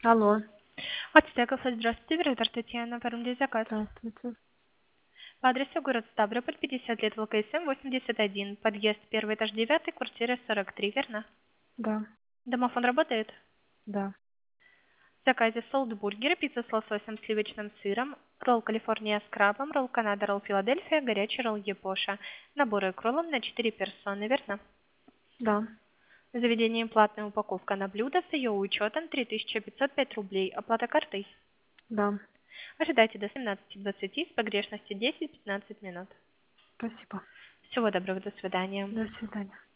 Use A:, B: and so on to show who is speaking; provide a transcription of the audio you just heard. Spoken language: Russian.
A: Алло,
B: Ацтеков, здравствуйте, Веритор Татьяна, оформили заказ.
A: здравствуйте.
B: По адресу город Ставрополь, 50 лет, ВКСМ 81, подъезд, первый этаж, 9, квартира 43, верно?
A: Да,
B: Домофон работает?
A: да.
B: В заказе солдбургер, пицца с лососем, сливочным сыром, ролл Калифорния с крабом, ролл Канада, ролл Филадельфия, горячий ролл Япоша. Наборы к роллам на 4 персоны, верно?
A: Да,
B: Заведение платная упаковка на блюдо с ее учетом 3505 рублей. Оплата картой.
A: да.
B: Ожидайте до 17:20 с погрешностью 10-15 минут.
A: Спасибо.
B: Всего доброго, до свидания.
A: До свидания.